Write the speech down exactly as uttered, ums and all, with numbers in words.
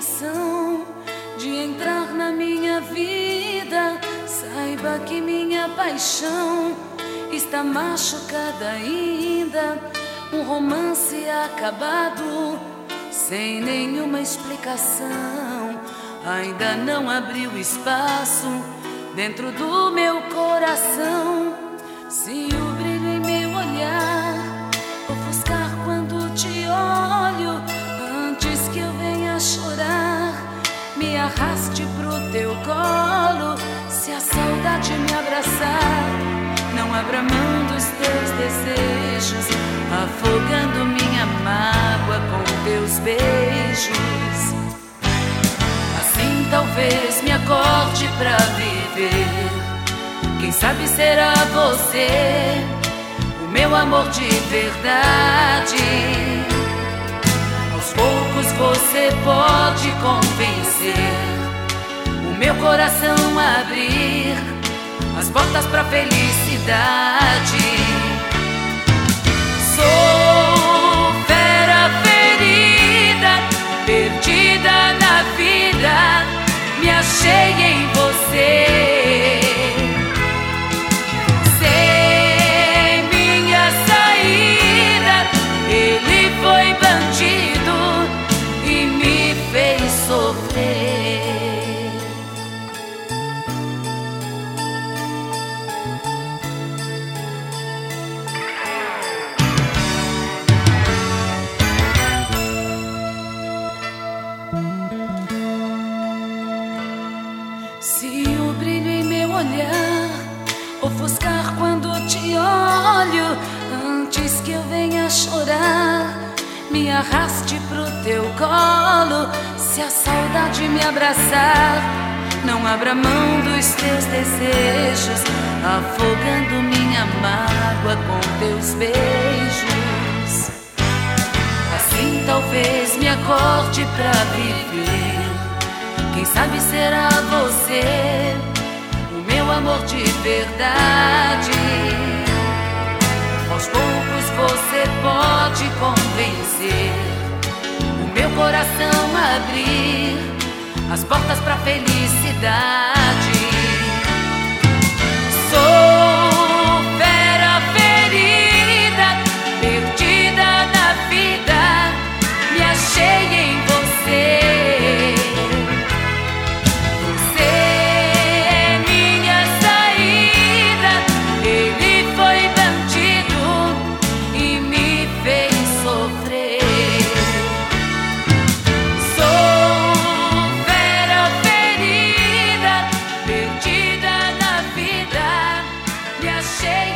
intenção de entrar na minha vida, saiba que minha paixão está machucada ainda. Um romance acabado, sem nenhuma explicação, ainda não abriu espaço dentro do meu coração. Se o brilho em meu olhar ofuscar quando te olho, antes que eu venha chorar, me arraste pro teu colo. Se a saudade me abraçar, não abra mão dos teus desejos, afogando minha mágoa com teus beijos. Assim talvez me acorde pra viver. Quem sabe será você o meu amor de verdade. Aos poucos você pode convencer o meu coração a abrir as portas pra felicidade. Sou fera ferida, perdida na vida, me achei em você. Sem minha saída, ele foi bandido e me fez sofrer. Se o brilho em meu olhar ofuscar quando te olho, antes que eu venha chorar, me arraste pro teu colo. Se a saudade me abraçar, não abra mão dos teus desejos, afogando minha mágoa com teus beijos. Assim talvez me acorde pra viver. Quem sabe será você o meu amor de verdade. Aos poucos você pode convencer o meu coração a abrir as portas pra felicidade. Sou fera ferida, perdida na vida, me achei em você. Cheio